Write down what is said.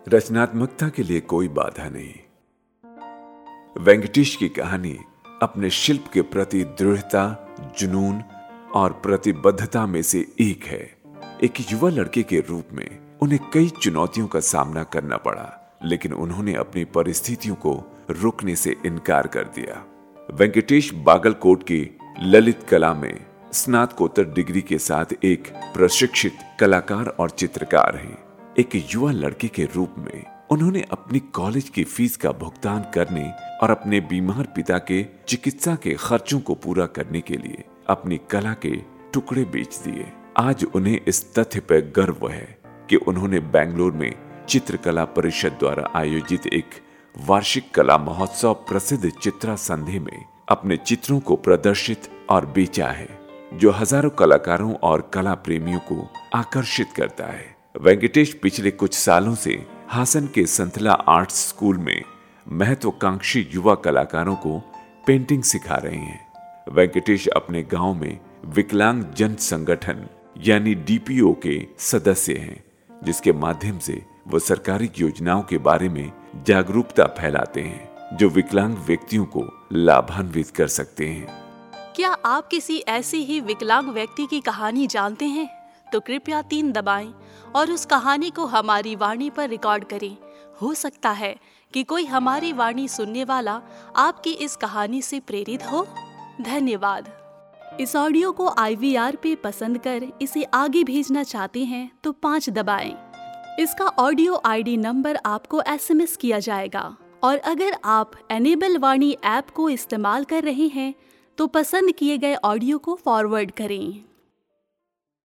रचनात्मकता के लिए कोई बाधा नहीं। वेंकटेश की कहानी अपने शिल्प के प्रति दृढ़ता, जुनून और प्रतिबद्धता में से एक है। एक युवा लड़के के रूप में उन्हें कई चुनौतियों का सामना करना पड़ा, लेकिन उन्होंने अपनी परिस्थितियों को रोकने से इनकार कर दिया। वेंकटेश बागलकोट की ललित कला में स्नातकोत्तर डिग्री के साथ एक प्रशिक्षित कलाकार और चित्रकार हैं। एक युवा लड़के के रूप में उन्होंने अपनी कॉलेज की फीस का भुगतान करने और अपने बीमार पिता के चिकित्सा के खर्चों को पूरा करने के लिए अपनी कला के टुकड़े बेच दिए। आज उन्हें इस तथ्य पर गर्व है कि उन्होंने बेंगलुरु में चित्रकला परिषद द्वारा आयोजित एक वार्षिक कला महोत्सव प्रसिद्ध चित्रा संधि में अपने चित्रों को प्रदर्शित और बेचा है, जो हजारों कलाकारों और कला प्रेमियों को आकर्षित करता है। वेंकटेश पिछले कुछ सालों से हासन के संतला आर्ट्स स्कूल में महत्वाकांक्षी युवा कलाकारों को पेंटिंग सिखा रहे हैं। वेंकटेश अपने गांव में विकलांग जन संगठन यानी डीपीओ के सदस्य हैं, जिसके माध्यम से वो सरकारी योजनाओं के बारे में जागरूकता फैलाते हैं, जो विकलांग व्यक्तियों को लाभान्वित कर सकते हैं। क्या आप किसी ऐसे ही विकलांग व्यक्ति की कहानी जानते हैं? तो कृपया 3 दबाएं और उस कहानी को हमारी वाणी पर रिकॉर्ड करें। हो सकता है कि कोई हमारी वाणी सुनने वाला आपकी इस कहानी से प्रेरित हो। धन्यवाद। इस ऑडियो को IVR पे पसंद कर इसे आगे भेजना चाहते हैं तो 5 दबाएं। इसका ऑडियो ID नंबर आपको SMS किया जाएगा। और अगर आप एनेबल वाणी ऐप को इस्तेमाल कर रहे हैं तो पसंद किए गए ऑडियो को फॉरवर्ड करें।